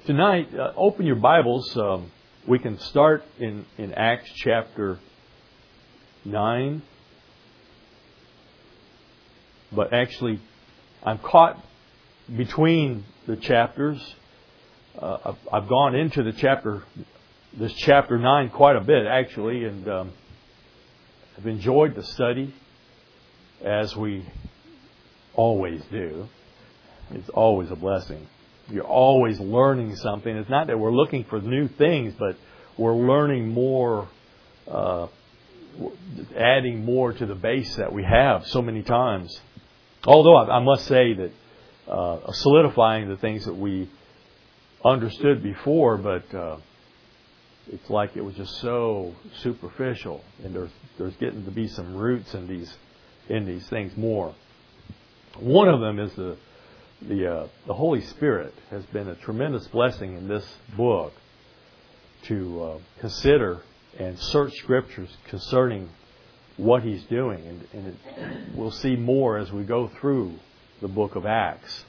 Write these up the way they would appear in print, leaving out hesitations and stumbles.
Tonight, open your Bibles. We can start in Acts chapter 9. But actually, I'm caught between the chapters. I've gone into this chapter 9 quite a bit, actually, and I've enjoyed the study, as we always do. It's always a blessing. You're always learning something. It's not that we're looking for new things, but we're learning more, adding more to the base that we have so many times. Although I must say that solidifying the things that we understood before, but it's like it was just so superficial, and there's getting to be some roots in these things more. One of them is the Holy Spirit has been a tremendous blessing in this book to consider and search Scriptures concerning what He's doing. And we'll see more as we go through the book of Acts.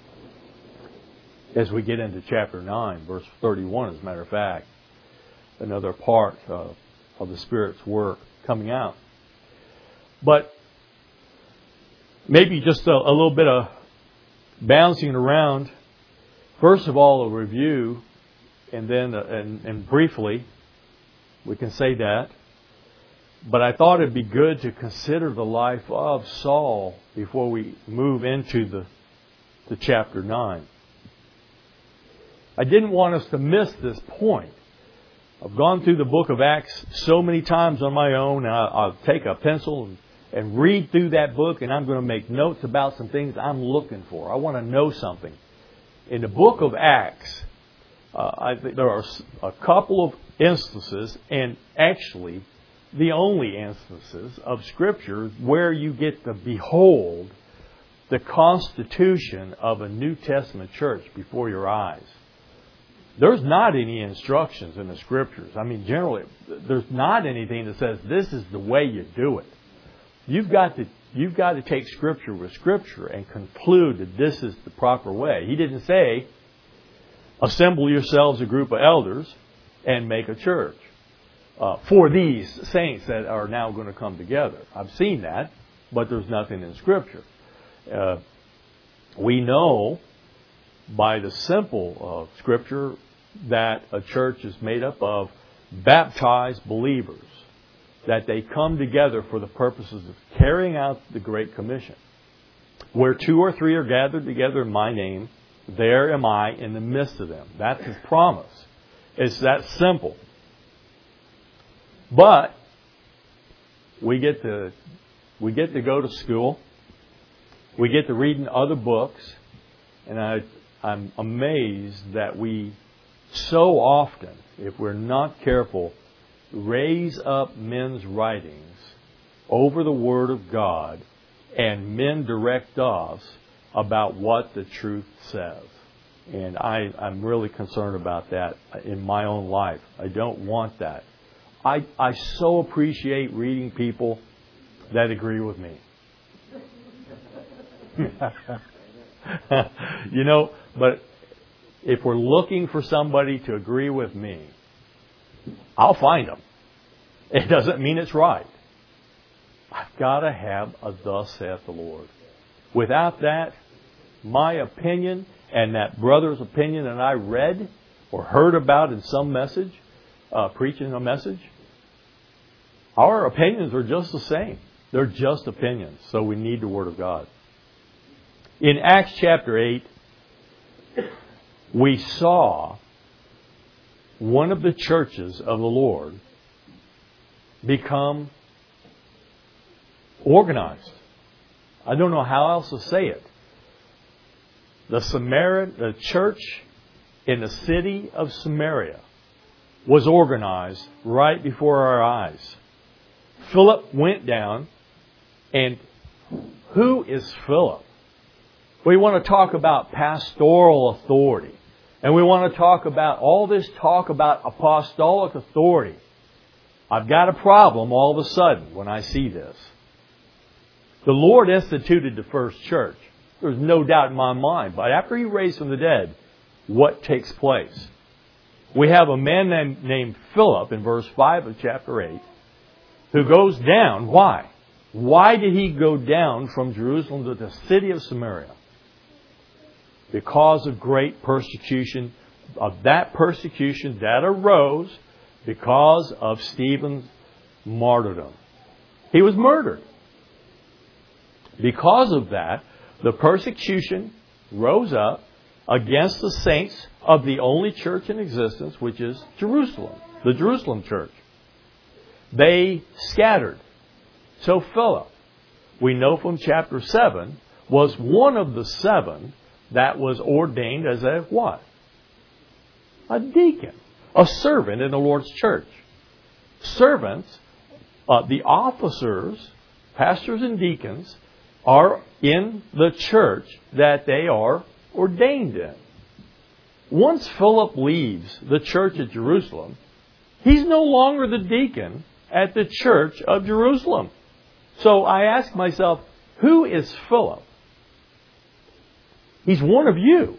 As we get into chapter 9, verse 31, as a matter of fact, another part of the Spirit's work coming out. But maybe just a little bit of bouncing around. First of all, a review, and then and briefly, we can say that. But I thought it'd be good to consider the life of Saul before we move into the chapter 9. I didn't want us to miss this point. I've gone through the book of Acts so many times on my own, and I'll take a pencil and read through that book, and I'm going to make notes about some things I'm looking for. I want to know something. In the book of Acts, I think there are a couple of instances, and actually the only instances of Scripture where you get to behold the constitution of a New Testament church before your eyes. There's not any instructions in the Scriptures. I mean, generally, there's not anything that says this is the way you do it. You've got to take Scripture with Scripture and conclude that this is the proper way. He didn't say, assemble yourselves a group of elders and make a church for these saints that are now going to come together. I've seen that, but there's nothing in Scripture. We know by the simple Scripture that a church is made up of baptized believers, that they come together for the purposes of carrying out the Great Commission. Where 2 or 3 are gathered together in my name, there am I in the midst of them. That's His promise. It's that simple. But we get to go to school. We get to read in other books. And I'm amazed that we so often, if we're not careful, raise up men's writings over the Word of God, and men direct us about what the truth says. And I'm really concerned about that in my own life. I don't want that. I so appreciate reading people that agree with me. But if we're looking for somebody to agree with me, I'll find them. It doesn't mean it's right. I've got to have a thus saith the Lord. Without that, my opinion and that brother's opinion that I read or heard about in some message, preaching a message, our opinions are just the same. They're just opinions. So we need the Word of God. In Acts chapter 8, we saw one of the churches of the Lord become organized. I don't know how else to say it. The church in the city of Samaria was organized right before our eyes. Philip went down, and who is Philip? We want to talk about pastoral authority. And we want to talk about all this talk about apostolic authority. I've got a problem all of a sudden when I see this. The Lord instituted the first church. There's no doubt in my mind. But after He raised from the dead, what takes place. We have a man named Philip in verse 5 of chapter 8 who goes down. Why? Why did he go down from Jerusalem to the city of Samaria? Because of great persecution, of that persecution that arose because of Stephen's martyrdom. He was murdered. Because of that, the persecution rose up against the saints of the only church in existence, which is Jerusalem, the Jerusalem church. They scattered. So Philip, we know from chapter 7, was one of the 7 that was ordained as a what? A deacon, a servant in the Lord's church. Servants, the officers, pastors and deacons, are in the church that they are ordained in. Once Philip leaves the church at Jerusalem, he's no longer the deacon at the church of Jerusalem. So I ask myself, who is Philip? He's one of you.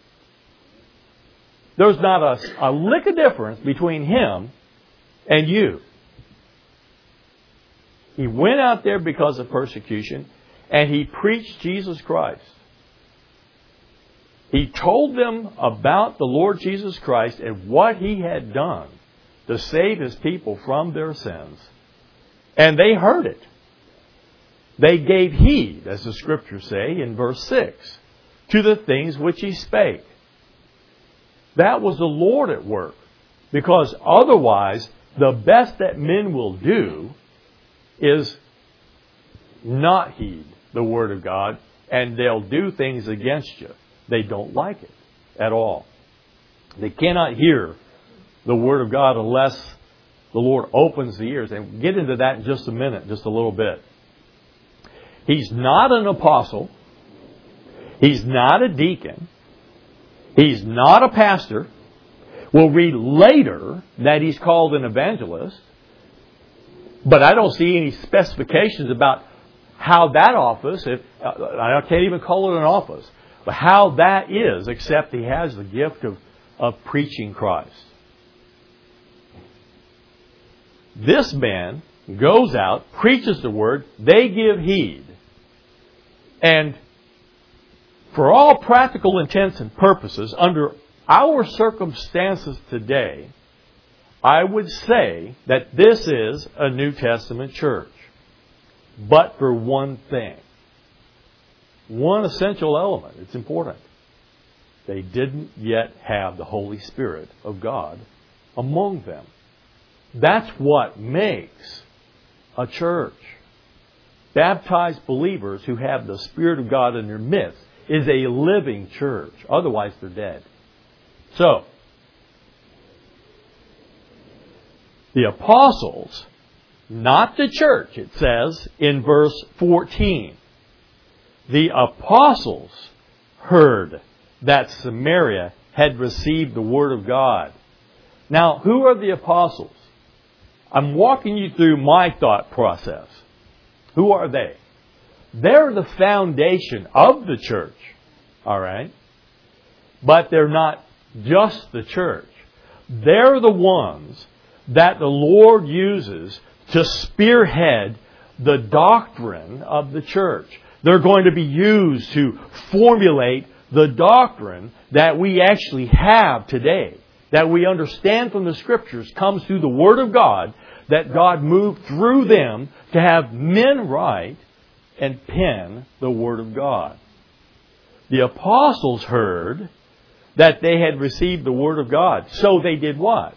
There's not a lick of difference between him and you. He went out there because of persecution, and he preached Jesus Christ. He told them about the Lord Jesus Christ and what He had done to save His people from their sins. And they heard it. They gave heed, as the Scriptures say in verse 6, to the things which He spake. That was the Lord at work. Because otherwise, the best that men will do is not heed the Word of God, and they'll do things against you. They don't like it at all. They cannot hear the Word of God unless the Lord opens the ears. And we'll get into that in just a minute, just a little bit. He's not an apostle. He's not a deacon. He's not a pastor. We'll read later that he's called an evangelist. But I don't see any specifications about how that office, I can't even call it an office, but how that is, except he has the gift of preaching Christ. This man goes out, preaches the Word, they give heed. And for all practical intents and purposes, under our circumstances today, I would say that this is a New Testament church. But for one thing. One essential element. It's important. They didn't yet have the Holy Spirit of God among them. That's what makes a church. Baptized believers who have the Spirit of God in their midst is a living church. Otherwise, they're dead. So, the apostles, not the church, it says in verse 14. The apostles heard that Samaria had received the Word of God. Now, who are the apostles? I'm walking you through my thought process. Who are they? They're the foundation of the church. All right? But they're not just the church. They're the ones that the Lord uses to spearhead the doctrine of the church. They're going to be used to formulate the doctrine that we actually have today, that we understand from the Scriptures, comes through the Word of God, that God moved through them to have men write and pen the Word of God. The apostles heard that they had received the Word of God. So they did what?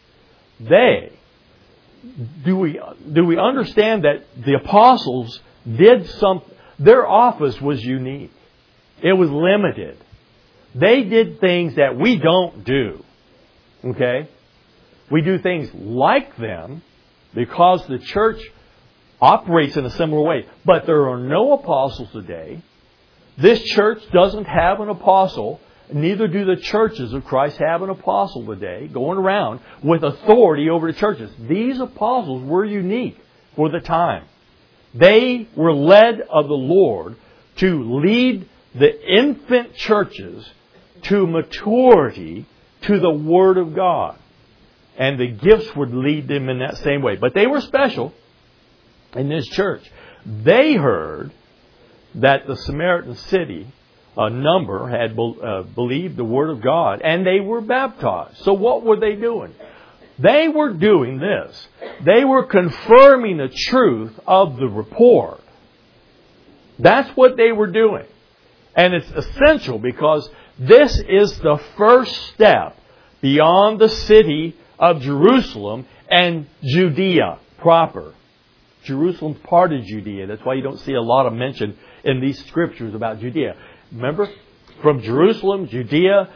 Do we understand that the apostles did something? Their office was unique. It was limited. They did things that we don't do. Okay? We do things like them because the church operates in a similar way. But there are no apostles today. This church doesn't have an apostle. Neither do the churches of Christ have an apostle today going around with authority over the churches. These apostles were unique for the time. They were led of the Lord to lead the infant churches to maturity to the Word of God. And the gifts would lead them in that same way. But they were special in this church. They heard that the Samaritan city, a number, had believed the Word of God, and they were baptized. So what were they doing? They were doing this. They were confirming the truth of the report. That's what they were doing. And it's essential because this is the first step beyond the city of Jerusalem and Judea proper. Jerusalem's part of Judea. That's why you don't see a lot of mention in these scriptures about Judea. Remember, from Jerusalem, Judea,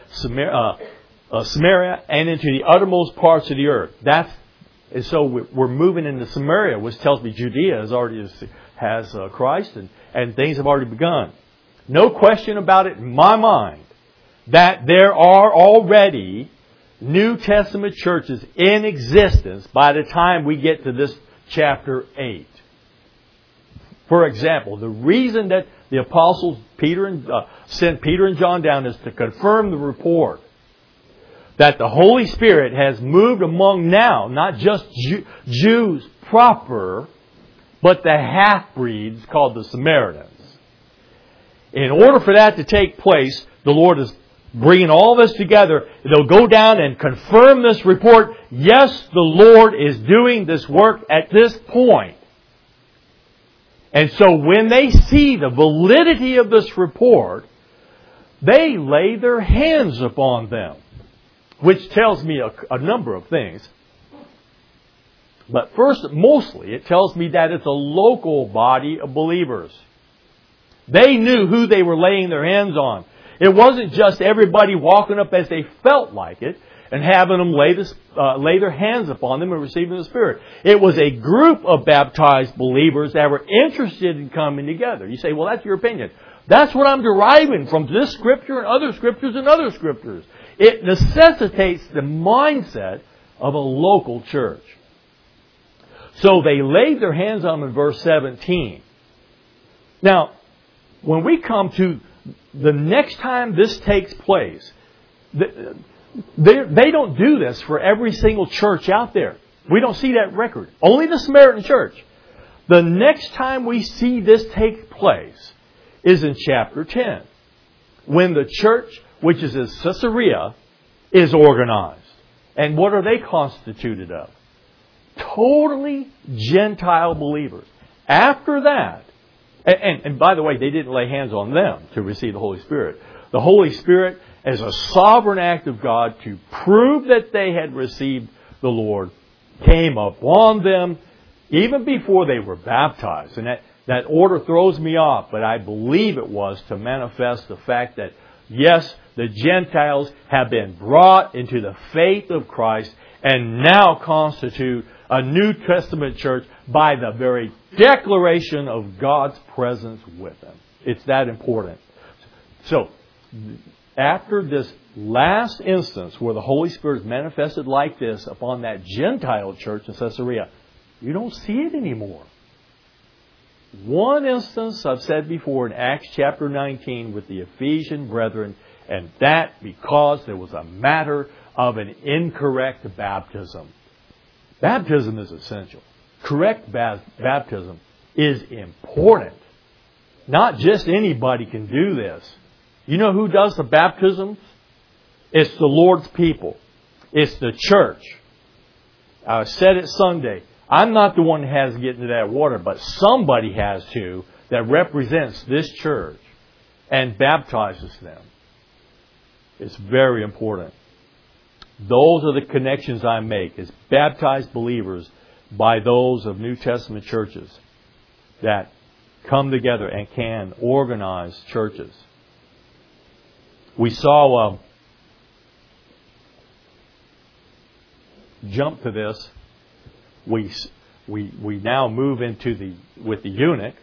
Samaria, and into the uttermost parts of the earth. And so we're moving into Samaria, which tells me Judea has Christ, and things have already begun. No question about it in my mind that there are already New Testament churches in existence by the time we get to this chapter 8. For example, the reason that the apostles sent Peter and John down is to confirm the report that the Holy Spirit has moved among now, not just Jews proper, but the half-breeds called the Samaritans. In order for that to take place, the Lord is bringing all this together. They'll go down and confirm this report. Yes, the Lord is doing this work at this point. And so when they see the validity of this report, they lay their hands upon them, which tells me a number of things. But first, mostly, it tells me that it's a local body of believers. They knew who they were laying their hands on. It wasn't just everybody walking up as they felt like it and having them lay their hands upon them and receiving the Spirit. It was a group of baptized believers that were interested in coming together. You say, well, that's your opinion. That's what I'm deriving from this scripture and other scriptures and other scriptures. It necessitates the mindset of a local church. So they laid their hands on them in verse 17. Now, when we come to the next time this takes place, they don't do this for every single church out there. We don't see that record. Only the Samaritan church. The next time we see this take place is in chapter 10, when the church, which is in Caesarea, is organized. And what are they constituted of? Totally Gentile believers. After that, and by the way, they didn't lay hands on them to receive the Holy Spirit. The Holy Spirit, as a sovereign act of God to prove that they had received the Lord, came upon them even before they were baptized. And that order throws me off, but I believe it was to manifest the fact that, yes, the Gentiles have been brought into the faith of Christ and now constitute a New Testament church by the very declaration of God's presence with them. It's that important. So, after this last instance where the Holy Spirit is manifested like this upon that Gentile church in Caesarea, you don't see it anymore. One instance I've said before in Acts chapter 19 with the Ephesian brethren, and that because there was a matter of an incorrect baptism. Baptism is essential. Correct baptism is important. Not just anybody can do this. You know who does the baptisms? It's the Lord's people. It's the church. I said it Sunday. I'm not the one that has to get into that water, but somebody has to that represents this church and baptizes them. It's very important. Those are the connections I make as baptized believers by those of New Testament churches that come together and can organize churches. We saw jump to this. We now move into with the eunuch.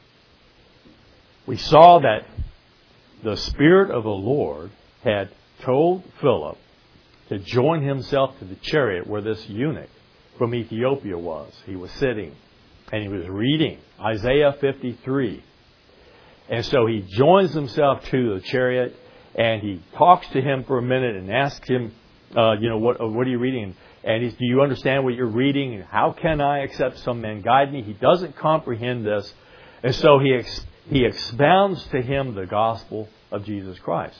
We saw that the Spirit of the Lord had told Philip to join himself to the chariot where this eunuch from Ethiopia was. He was sitting and he was reading Isaiah 53. And so he joins himself to the chariot and he talks to him for a minute and asks him, what are you reading? And do you understand what you're reading? And how can I, except some man guide me? He doesn't comprehend this. And so he expounds to him the gospel of Jesus Christ.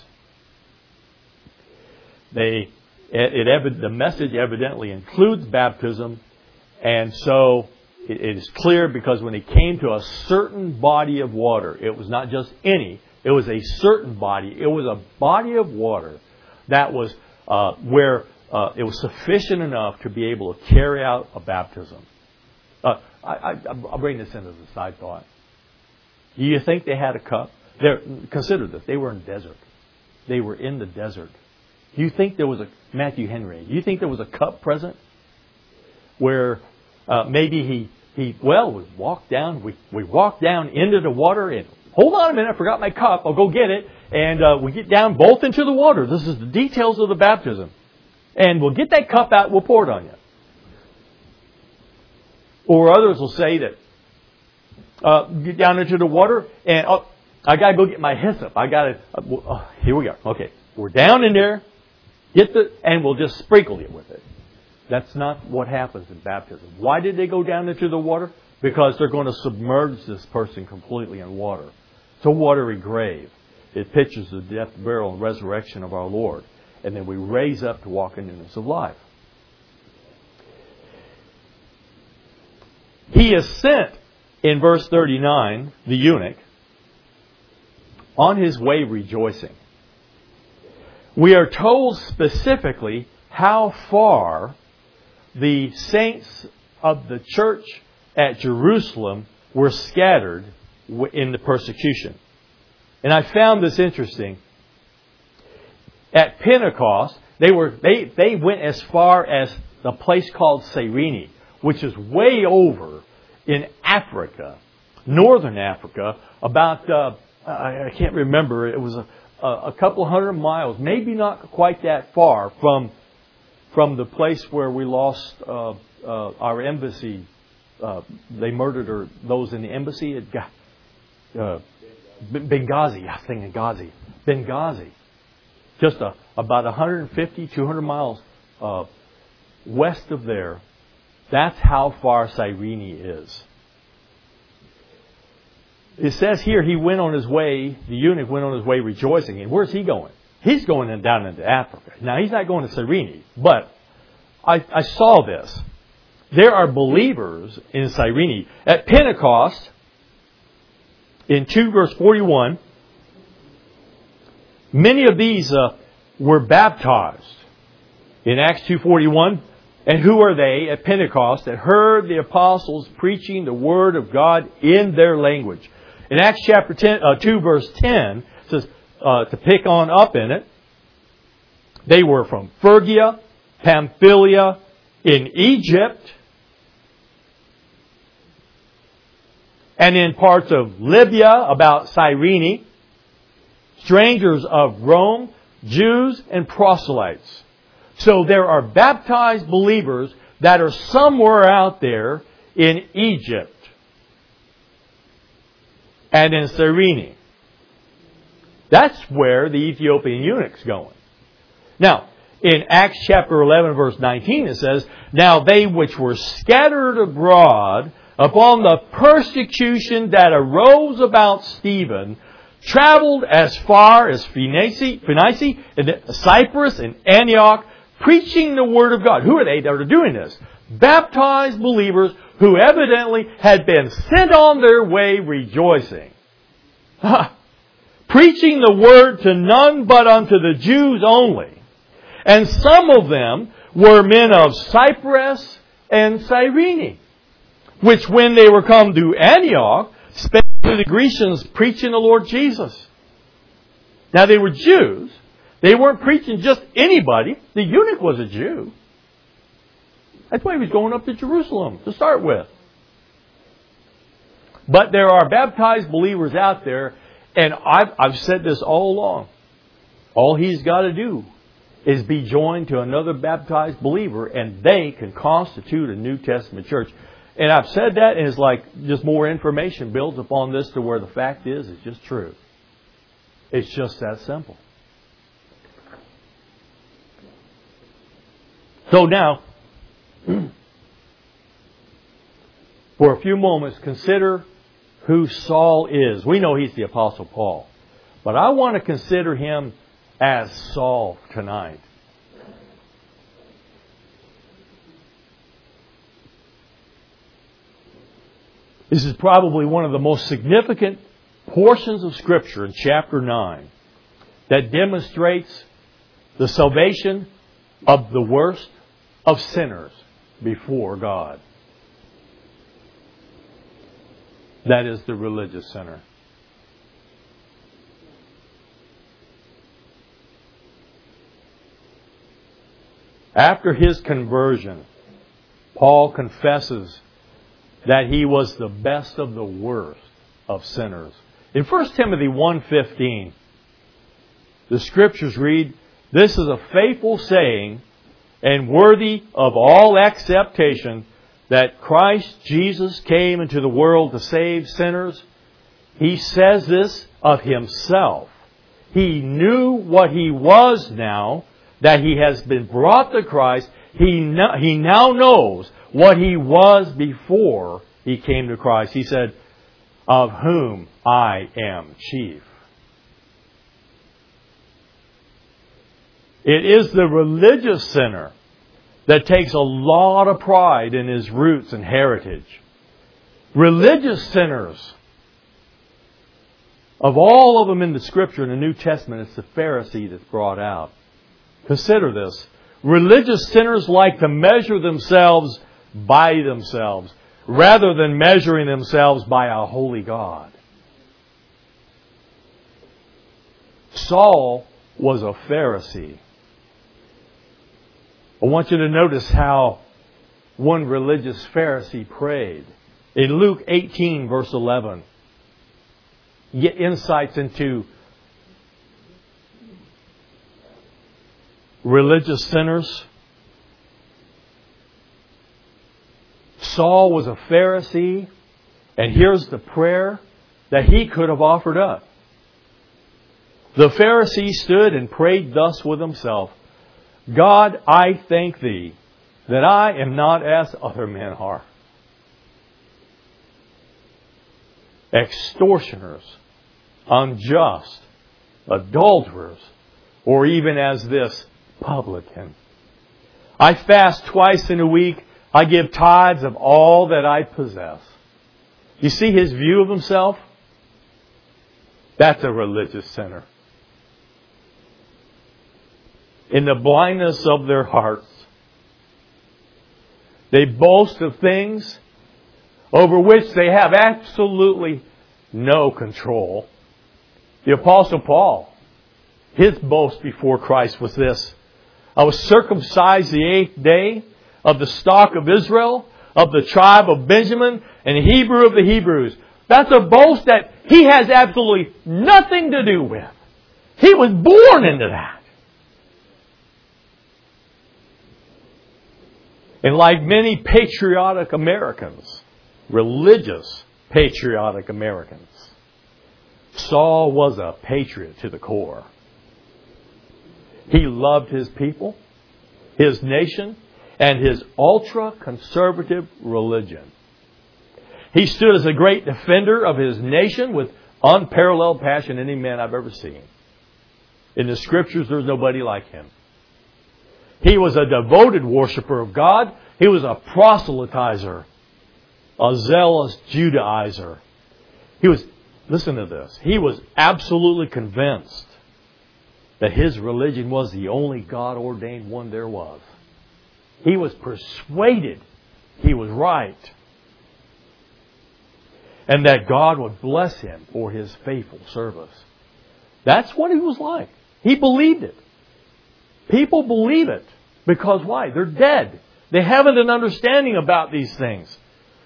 The message evidently includes baptism, and so it is clear, because when he came to a certain body of water, it was not just any, it was a certain body. It was a body of water that was where it was sufficient enough to be able to carry out a baptism. I'll bring this in as a side thought. Do you think they had a cup? Consider this. They were in desert. They were in the desert. Do you think there was Matthew Henry, do you think there was a cup present where maybe we walked down into the water and, hold on a minute, I forgot my cup, I'll go get it. And we get down both into the water. This is the details of the baptism. And we'll get that cup out, we'll pour it on you. Or others will say that, get down into the water and, I got to go get my hyssop. Here we go. Okay. We're down in there. And we'll just sprinkle you with it. That's not what happens in baptism. Why did they go down into the water? Because they're going to submerge this person completely in water. It's a watery grave. It pictures the death, burial, and resurrection of our Lord. And then we raise up to walk in newness of life. He is sent, in verse 39, the eunuch, on his way rejoicing. We are told specifically how far the saints of the church at Jerusalem were scattered in the persecution. And I found this interesting. At Pentecost, they went as far as the place called Cyrene, which is way over in Africa, northern Africa, about I can't remember. It was a couple hundred miles, maybe not quite that far from the place where we lost our embassy. They murdered those in the embassy at Benghazi. I think Benghazi. Just about 150, 200 miles west of there. That's how far Cyrene is. It says here he went on his way, the eunuch went on his way rejoicing. And where's he going? He's going down into Africa. Now, he's not going to Cyrene, but I saw this. There are believers in Cyrene. At Pentecost, in 2 verse 41, many of these were baptized. In Acts 2:41, and who are they at Pentecost that heard the apostles preaching the word of God in their language? In Acts chapter 2 verse 10, it says, to pick on up in it, they were from Phrygia, Pamphylia, in Egypt, and in parts of Libya, about Cyrene, strangers of Rome, Jews, and proselytes. So there are baptized believers that are somewhere out there in Egypt and in Cyrene. That's where the Ethiopian eunuch's going. Now, in Acts chapter 11 verse 19 it says, now they which were scattered abroad upon the persecution that arose about Stephen traveled as far as Phoenicia, and Cyprus, and Antioch, preaching the Word of God. Who are they that are doing this? Baptized believers who evidently had been sent on their way rejoicing. Preaching the Word to none but unto the Jews only. And some of them were men of Cyprus and Cyrene, which when they were come to Antioch, spake to the Grecians preaching the Lord Jesus. Now they were Jews. They weren't preaching just anybody. The eunuch was a Jew. That's why he was going up to Jerusalem to start with. But there are baptized believers out there, and I've said this all along. All he's got to do is be joined to another baptized believer, and they can constitute a New Testament church. And I've said that, and it's like just more information builds upon this to where the fact is, it's just true. It's just that simple. So now, for a few moments, consider who Saul is. We know he's the Apostle Paul. But I want to consider him as Saul tonight. This is probably one of the most significant portions of Scripture in chapter 9 that demonstrates the salvation of the worst of sinners before God. That is the religious sinner. After his conversion, Paul confesses that he was the best of the worst of sinners. In 1 Timothy 1:15, the Scriptures read, "This is a faithful saying and worthy of all acceptation, that Christ Jesus came into the world to save sinners." He says this of himself. He knew what he was now, that he has been brought to Christ. He now knows what he was before he came to Christ. He said, "Of whom I am chief." It is the religious sinner that takes a lot of pride in his roots and heritage. Religious sinners, of all of them in the Scripture in the New Testament, it's the Pharisee that's brought out. Consider this. Religious sinners like to measure themselves by themselves, rather than measuring themselves by a holy God. Saul was a Pharisee. I want you to notice how one religious Pharisee prayed. In Luke 18, verse 11, you get insights into religious sinners. Saul was a Pharisee, and here's the prayer that he could have offered up. The Pharisee stood and prayed thus with himself, "God, I thank Thee that I am not as other men are, extortioners, unjust, adulterers, or even as this publican. I fast twice in a week. I give tithes of all that I possess." You see his view of himself? That's a religious sinner. In the blindness of their hearts, they boast of things over which they have absolutely no control. The Apostle Paul, his boast before Christ was this: "I was circumcised the 8th day, of the stock of Israel, of the tribe of Benjamin, and Hebrew of the Hebrews." That's a boast that he has absolutely nothing to do with. He was born into that. And like many patriotic Americans, religious patriotic Americans, Saul was a patriot to the core. He loved his people, his nation, and his ultra-conservative religion. He stood as a great defender of his nation with unparalleled passion any man I've ever seen. In the Scriptures, there's nobody like him. He was a devoted worshiper of God. He was a proselytizer, a zealous Judaizer. Listen to this, he was absolutely convinced that his religion was the only God-ordained one there was. He was persuaded he was right, and that God would bless him for his faithful service. That's what he was like. He believed it. People believe it because why? They're dead. They haven't an understanding about these things.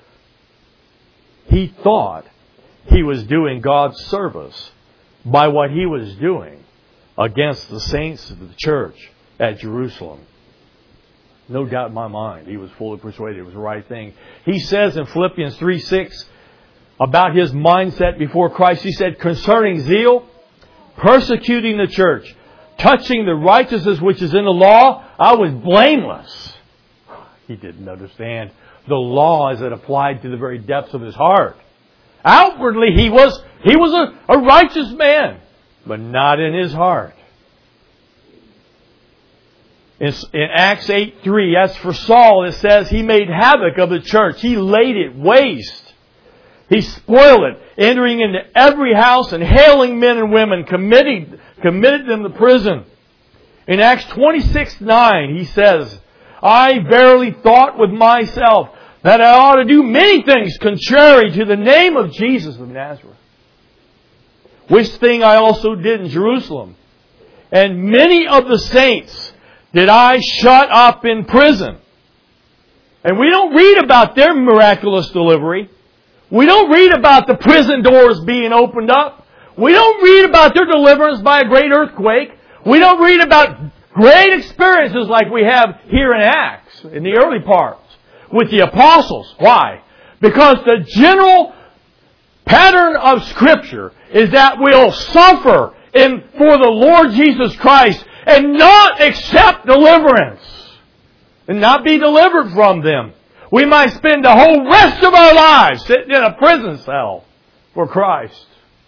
He thought he was doing God's service by what he was doing against the saints of the church at Jerusalem. No doubt in my mind, he was fully persuaded it was the right thing. He says in Philippians 3:6 about his mindset before Christ, he said, "Concerning zeal, persecuting the church, touching the righteousness which is in the law, I was blameless. He didn't understand the law as it applied to the very depths of his heart. Outwardly, he was a righteous man, but not in his heart. In Acts 8:3, as for Saul, it says, he made havoc of the church. He laid it waste. He spoiled it, entering into every house and hailing men and women, committed them to prison. In Acts 26:9, he says, I verily thought with myself that I ought to do many things contrary to the name of Jesus of Nazareth. Which thing I also did in Jerusalem. And many of the saints did I shut up in prison. And we don't read about their miraculous delivery. We don't read about the prison doors being opened up. We don't read about their deliverance by a great earthquake. We don't read about great experiences like we have here in Acts, in the early parts, with the apostles. Why? Because the general pattern of Scripture is that we'll suffer for the Lord Jesus Christ and not accept deliverance and not be delivered from them. We might spend the whole rest of our lives sitting in a prison cell for Christ.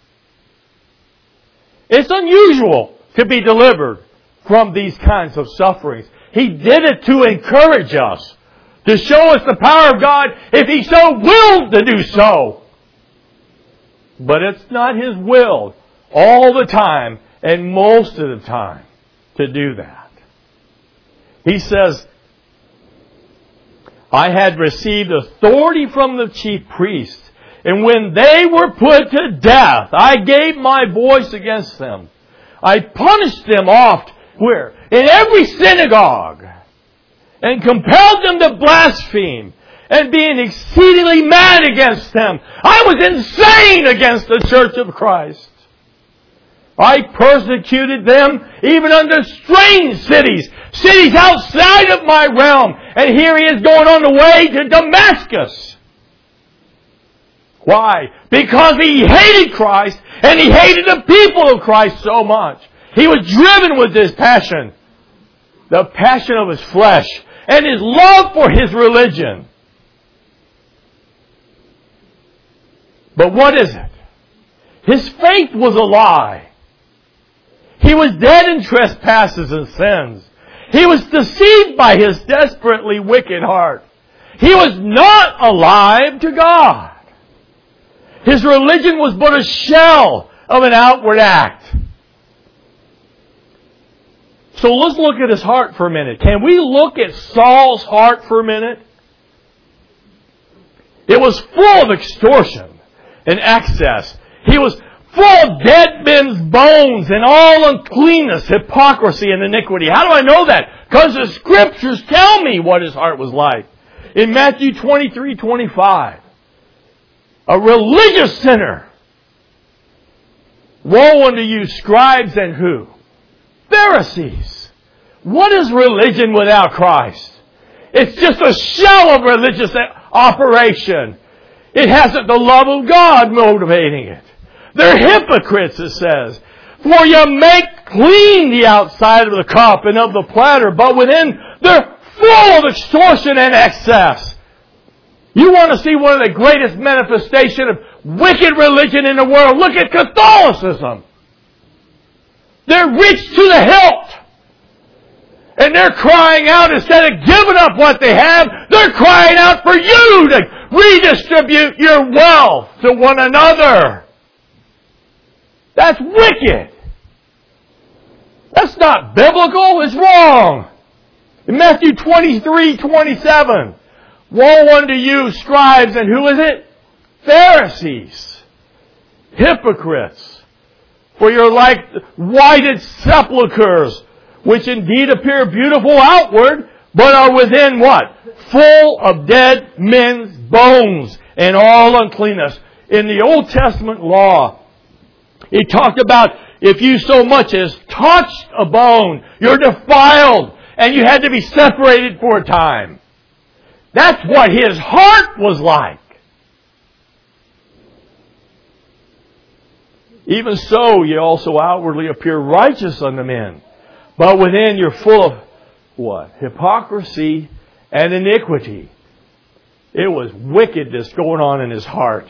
It's unusual to be delivered from these kinds of sufferings. He did it to encourage us, to show us the power of God if He so willed to do so. But it's not His will all the time and most of the time to do that. He says, I had received authority from the chief priests, and when they were put to death, I gave my voice against them. I punished them oft, where? In every synagogue, and compelled them to blaspheme, and being exceedingly mad against them. I was insane against the church of Christ. I persecuted them even unto strange cities outside of my realm. And here he is going on the way to Damascus. Why? Because he hated Christ and he hated the people of Christ so much. He was driven with this passion, the passion of his flesh and his love for his religion. But what is it? His faith was a lie. He was dead in trespasses and sins. He was deceived by his desperately wicked heart. He was not alive to God. His religion was but a shell of an outward act. So let's look at his heart for a minute. Can we look at Saul's heart for a minute? It was full of extortion and excess. He was full of dead men's bones and all uncleanness, hypocrisy, and iniquity. How do I know that? Because the Scriptures tell me what his heart was like. In Matthew 23:25, a religious sinner. Woe unto you, scribes and who? Pharisees. What is religion without Christ? It's just a shell of religious operation. It hasn't the love of God motivating it. They're hypocrites, it says. For you make clean the outside of the cup and of the platter, but within they're full of extortion and excess. You want to see one of the greatest manifestations of wicked religion in the world? Look at Catholicism. They're rich to the hilt. And they're crying out, instead of giving up what they have, they're crying out for you to redistribute your wealth to one another. That's wicked. That's not biblical. It's wrong. In Matthew 23:27, woe unto you, scribes, and who is it? Pharisees. Hypocrites. For you're like whited sepulchres, which indeed appear beautiful outward, but are within what? Full of dead men's bones and all uncleanness. In the Old Testament law, it talked about if you so much as touched a bone, you're defiled and you had to be separated for a time. That's what his heart was like. Even so, ye also outwardly appear righteous unto men, But within you're full of what? Hypocrisy and iniquity. It was wickedness going on in his heart.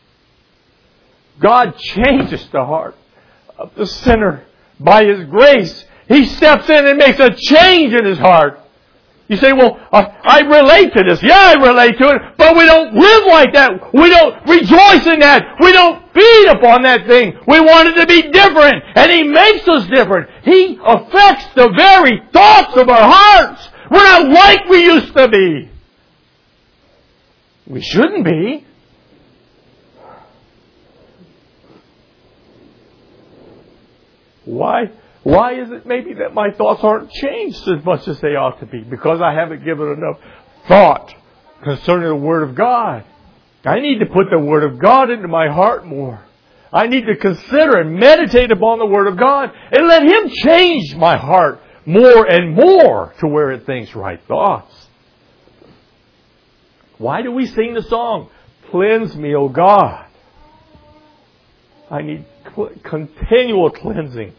God changes the heart of the sinner by His grace. He steps in and makes a change in his heart. You say, well, I relate to this. Yeah, I relate to it. But we don't live like that. We don't rejoice in that. We don't feed upon that thing. We want it to be different. And He makes us different. He affects the very thoughts of our hearts. We're not like we used to be. We shouldn't be. Why? Why is it maybe that my thoughts aren't changed as much as they ought to be? Because I haven't given enough thought concerning the Word of God. I need to put the Word of God into my heart more. I need to consider and meditate upon the Word of God and let Him change my heart more and more to where it thinks right thoughts. Why do we sing the song, "Cleanse me, O God"? I need continual cleansing.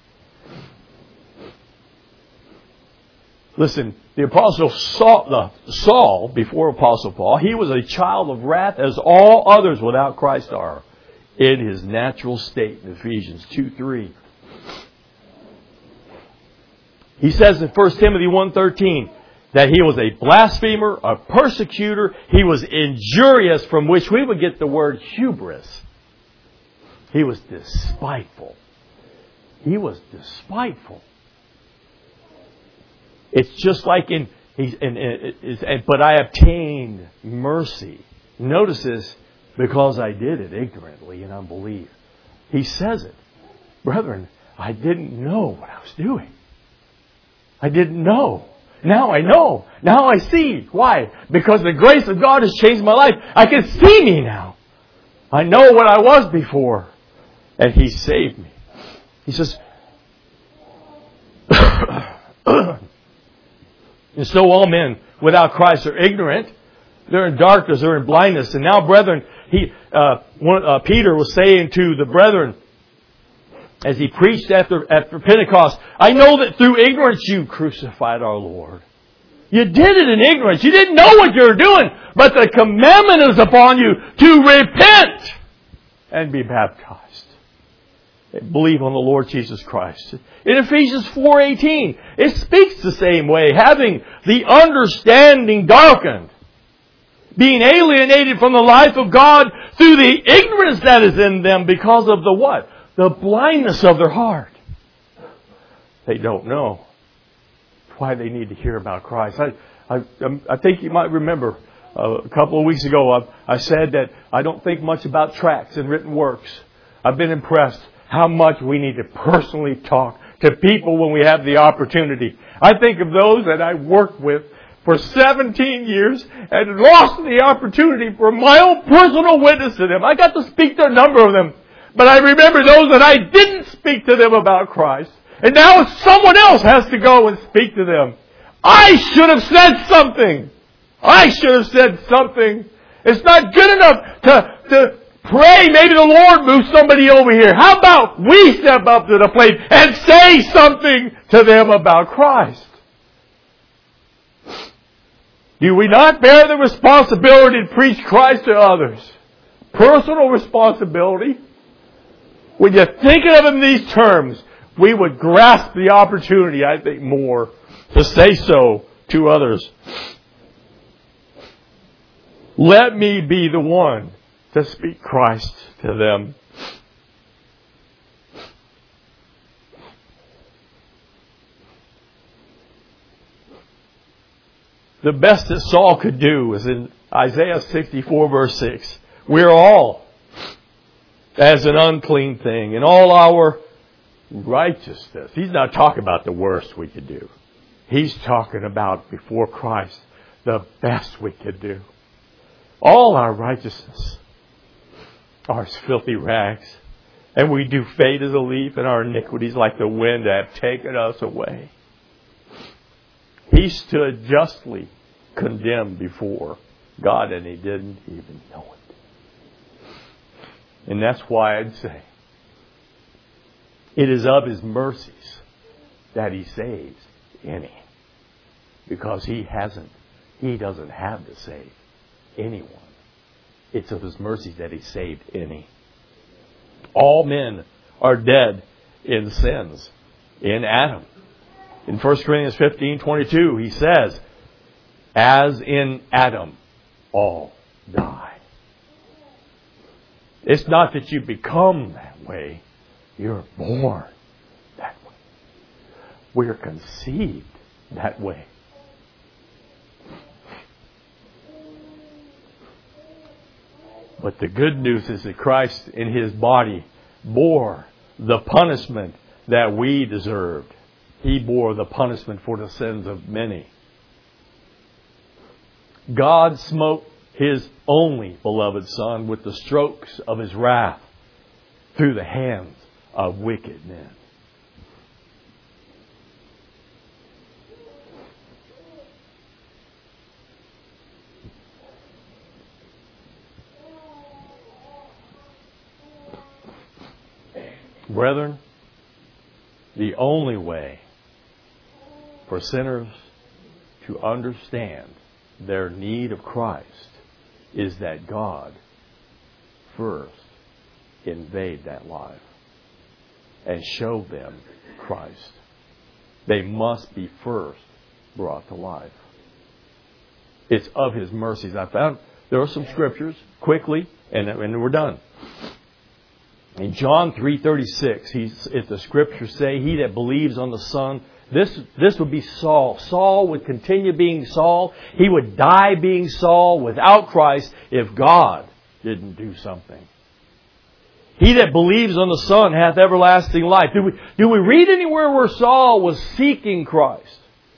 Listen, the Apostle Saul, before Apostle Paul, he was a child of wrath as all others without Christ are in his natural state in Ephesians 2:3. He says in 1 Timothy 1:13 that he was a blasphemer, a persecutor, he was injurious, from which we would get the word hubris. He was despiteful. He was despiteful. It's just like but I obtained mercy. Notice this, because I did it ignorantly in unbelief. He says it. Brethren, I didn't know what I was doing. I didn't know. Now I know. Now I see. Why? Because the grace of God has changed my life. I can see me now. I know what I was before. And He saved me. He says, and so all men without Christ are ignorant. They're in darkness. They're in blindness. And now, brethren, Peter was saying to the brethren as he preached after Pentecost, I know that through ignorance you crucified our Lord. You did it in ignorance. You didn't know what you were doing. But the commandment is upon you to repent and be baptized. Believe on the Lord Jesus Christ. In Ephesians 4:18, it speaks the same way. Having the understanding darkened. Being alienated from the life of God through the ignorance that is in them because of the what? The blindness of their heart. They don't know why they need to hear about Christ. I think you might remember a couple of weeks ago I said that I don't think much about tracts and written works. I've been impressed how much we need to personally talk to people when we have the opportunity. I think of those that I worked with for 17 years and lost the opportunity for my own personal witness to them. I got to speak to a number of them. But I remember those that I didn't speak to them about Christ. And now someone else has to go and speak to them. I should have said something. I should have said something. It's not good enough to pray, maybe the Lord moves somebody over here. How about we step up to the plate and say something to them about Christ? Do we not bear the responsibility to preach Christ to others? Personal responsibility. When you think of it in these terms, we would grasp the opportunity, I think, more to say so to others. Let me be the one to speak Christ to them. The best that Saul could do is in Isaiah 64 verse 6. We're all as an unclean thing in all our righteousness. He's not talking about the worst we could do. He's talking about before Christ the best we could do. All our righteousness are as filthy rags, and we do fade as a leaf, and our iniquities like the wind have taken us away. He stood justly condemned before God, and he didn't even know it. And that's why I'd say it is of His mercies that He saves any. Because He doesn't have to save anyone. It's of His mercy that He saved any. All men are dead in sins in Adam. In 1 Corinthians 15:22, he says, as in Adam, all die. It's not that you become that way. You're born that way. We're conceived that way. But the good news is that Christ in His body bore the punishment that we deserved. He bore the punishment for the sins of many. God smote His only beloved Son with the strokes of His wrath through the hands of wicked men. Brethren, the only way for sinners to understand their need of Christ is that God first invade that life and show them Christ. They must be first brought to life. It's of His mercies. I found there are some scriptures quickly, and we're done. In John 3:36, if the scriptures say, "He that believes on the Son," this would be Saul. Saul would continue being Saul. He would die being Saul without Christ if God didn't do something. He that believes on the Son hath everlasting life. Do we read anywhere where Saul was seeking Christ?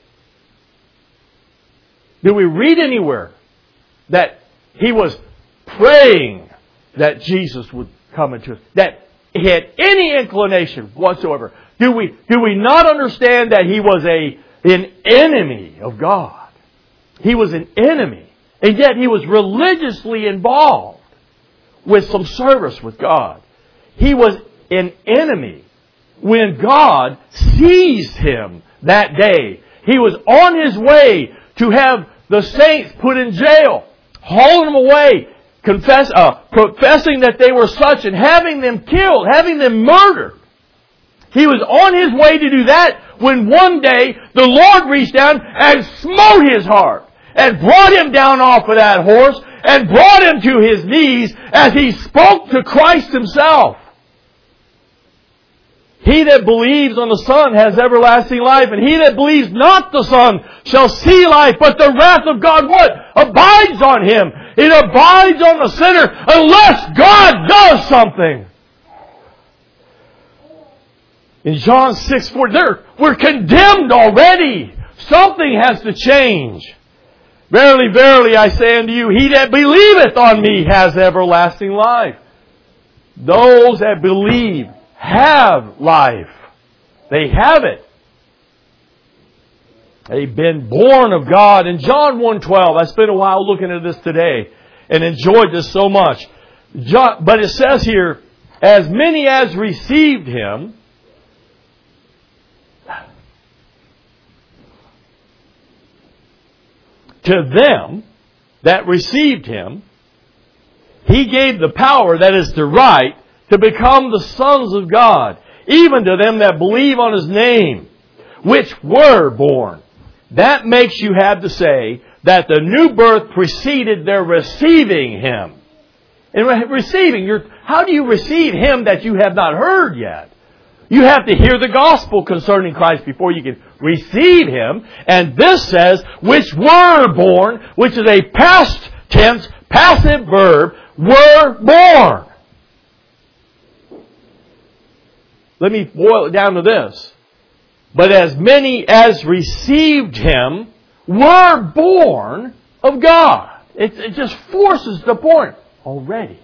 Do we read anywhere that he was praying that Jesus would come into us, that he had any inclination whatsoever? Do we not understand that he was an enemy of God? He was an enemy, and yet he was religiously involved with some service with God. He was an enemy when God seized him that day. He was on his way to have the saints put in jail, hauling them away, professing that they were such and having them killed, having them murdered. He was on his way to do that when one day the Lord reached down and smote his heart and brought him down off of that horse and brought him to his knees as he spoke to Christ Himself. He that believes on the Son has everlasting life, and he that believes not the Son shall see life, but the wrath of God, what? Abides on him. It abides on the sinner unless God does something. In John 6:4, we're condemned already. Something has to change. Verily, verily, I say unto you, he that believeth on me has everlasting life. Those that believe have life. They have it. They've been born of God. In John 1:12, I spent a while looking at this today and enjoyed this so much. But it says here, as many as received Him, to them that received Him, He gave the power, that is the right, to become the sons of God, even to them that believe on His name, which were born. That makes you have to say that the new birth preceded their receiving Him. And how do you receive Him that you have not heard yet? You have to hear the gospel concerning Christ before you can receive Him. And this says, which were born, which is a past tense, passive verb, were born. Let me boil it down to this. But as many as received Him were born of God. It just forces the point already.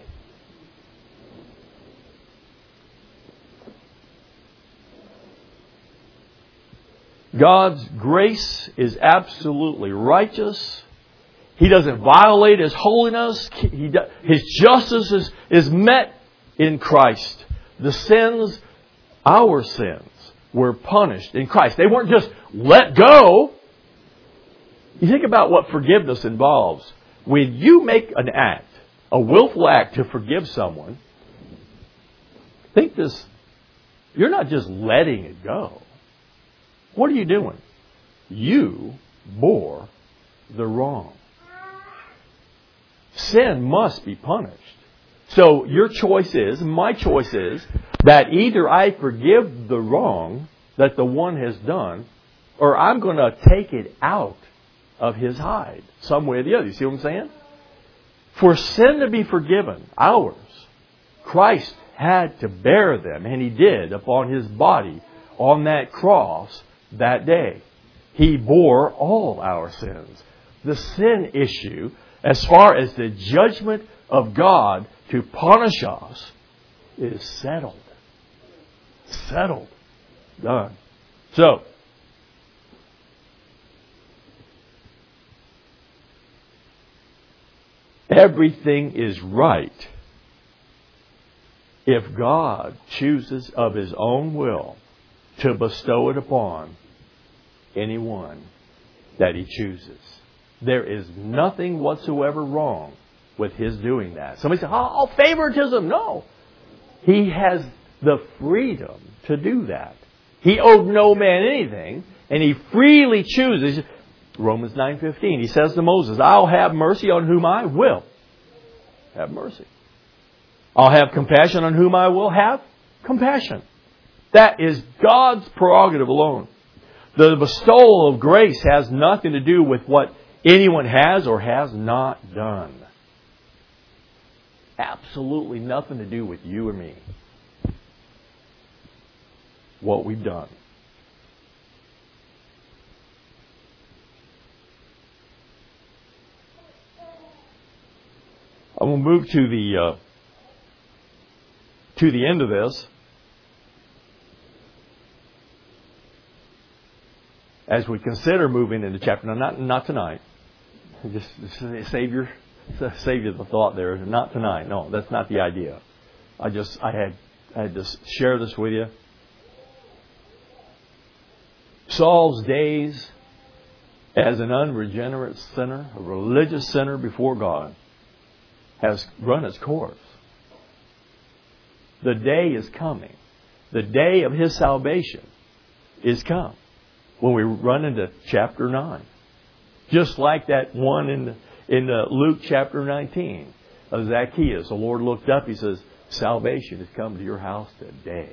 God's grace is absolutely righteous. He doesn't violate His holiness. His justice is met in Christ. The sins, our sins, were punished in Christ. They weren't just let go. You think about what forgiveness involves. When you make an act, a willful act to forgive someone, think this, you're not just letting it go. What are you doing? You bore the wrong. Sin must be punished. So your choice is, my choice is, that either I forgive the wrong that the one has done, or I'm going to take it out of his hide, some way or the other. You see what I'm saying? For sin to be forgiven, ours, Christ had to bear them, and He did, upon His body on that cross that day. He bore all our sins. The sin issue, as far as the judgment of God to punish us, is settled. Settled. Done. So, everything is right if God chooses of His own will to bestow it upon anyone that He chooses. There is nothing whatsoever wrong with His doing that. Somebody says, oh, favoritism. No. He has the freedom to do that. He owed no man anything, and He freely chooses. Romans 9:15, He says to Moses, I'll have mercy on whom I will have mercy. I'll have compassion on whom I will have compassion. That is God's prerogative alone. The bestowal of grace has nothing to do with what anyone has or has not done. Absolutely nothing to do with you or me. What we've done. I'm going to move to the end of this. As we consider moving into chapter, now not tonight. Just save you the thought there. Not tonight. No, that's not the idea. I had to share this with you. Saul's days as an unregenerate sinner, a religious sinner before God, has run its course. The day is coming. The day of his salvation is come. When we run into chapter 9. Just like that one in Luke chapter 19 of Zacchaeus. The Lord looked up, He says, salvation has come to your house today.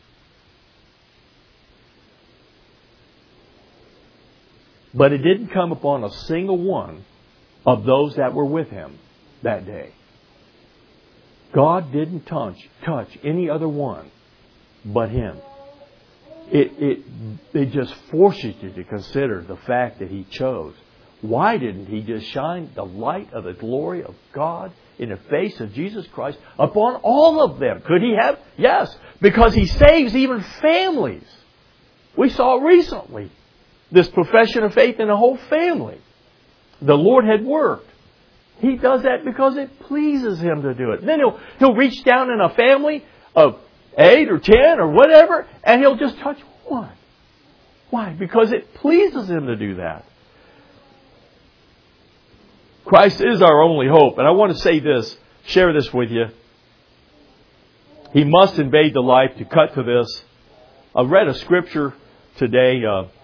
But it didn't come upon a single one of those that were with Him that day. God didn't touch any other one but Him. It just forces you to consider the fact that He chose. Why didn't He just shine the light of the glory of God in the face of Jesus Christ upon all of them? Could He have? Yes, because He saves even families. We saw recently this profession of faith in a whole family. The Lord had worked. He does that because it pleases Him to do it. Then He'll reach down in a family of 8 or 10 or whatever, and He'll just touch one. Why? Because it pleases Him to do that. Christ is our only hope. And I want to say this, share this with you. He must invade the life to cut to this. I read a scripture today,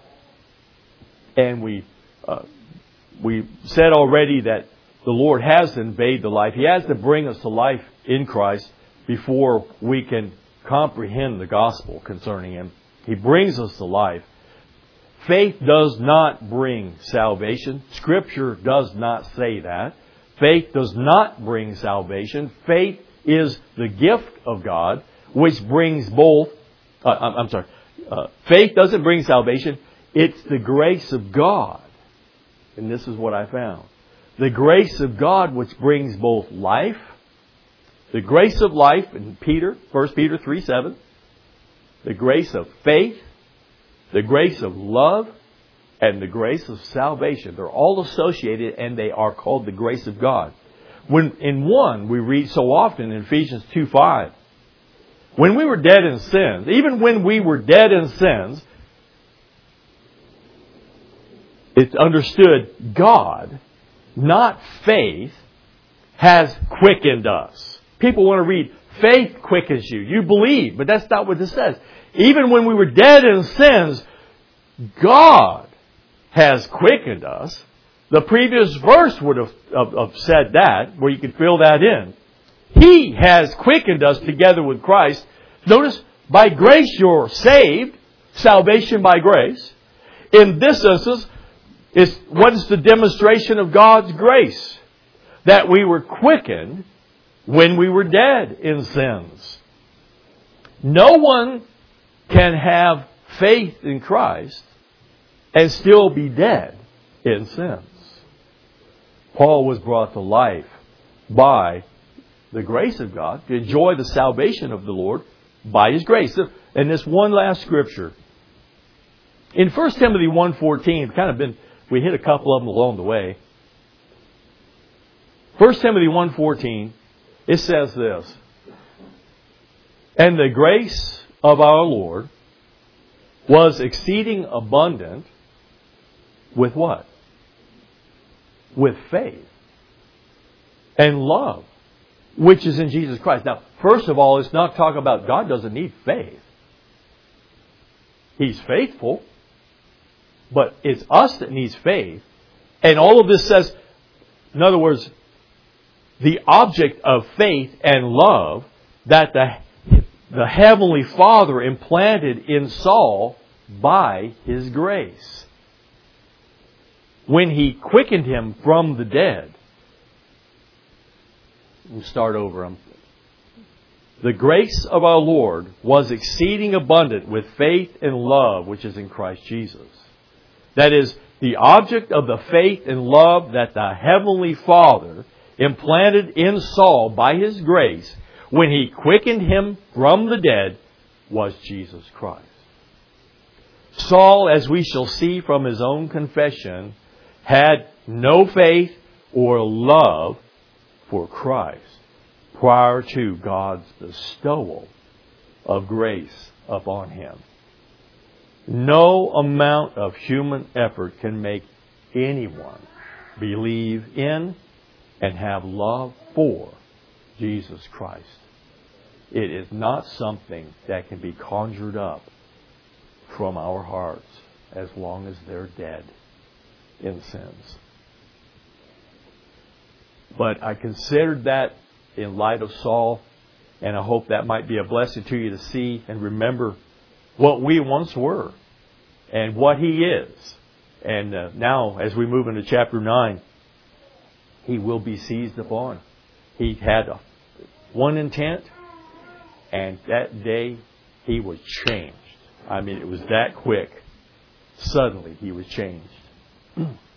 and we said already that the Lord has to invade the life. He has to bring us to life in Christ before we can comprehend the gospel concerning Him. He brings us to life. Faith does not bring salvation. Scripture does not say that. Faith does not bring salvation. Faith is the gift of God, which brings both. Faith doesn't bring salvation. It's the grace of God. And this is what I found. The grace of God which brings both life. The grace of life in 1 Peter 3:7. The grace of faith. The grace of love. And the grace of salvation. They're all associated, and they are called the grace of God. When in one we read so often in Ephesians 2:5 When we were dead in sins, even when we were dead in sins, it's understood God, not faith, has quickened us. People want to read, faith quickens you. You believe, but that's not what this says. Even when we were dead in sins, God has quickened us. The previous verse would have said that, where you could fill that in. He has quickened us together with Christ. Notice, by grace you're saved. Salvation by grace. In this instance, what is the demonstration of God's grace? That we were quickened when we were dead in sins. No one can have faith in Christ and still be dead in sins. Paul was brought to life by the grace of God, to enjoy the salvation of the Lord by His grace. And this one last scripture. In 1 Timothy 1:14, we hit a couple of them along the way. 1 Timothy 1:14, it says this, "And the grace of our Lord was exceeding abundant with" what? With faith and love, which is in Jesus Christ. Now, first of all, it's not talking about God doesn't need faith. He's faithful, but it's us that needs faith. And all of this says, in other words, the object of faith and love that the Heavenly Father implanted in Saul by His grace. When He quickened him from the dead. We'll start over. The grace of our Lord was exceeding abundant with faith and love, which is in Christ Jesus. That is, the object of the faith and love that the Heavenly Father implanted in Saul by His grace when He quickened him from the dead was Jesus Christ. Saul, as we shall see from his own confession, had no faith or love for Christ prior to God's bestowal of grace upon him. No amount of human effort can make anyone believe in and have love for Jesus Christ. It is not something that can be conjured up from our hearts as long as they're dead in sins. But I considered that in light of Saul, and I hope that might be a blessing to you to see and remember what we once were and what He is. And now, as we move into chapter 9, He will be seized upon. He had one intent, and that day He was changed. I mean, it was that quick. Suddenly He was changed.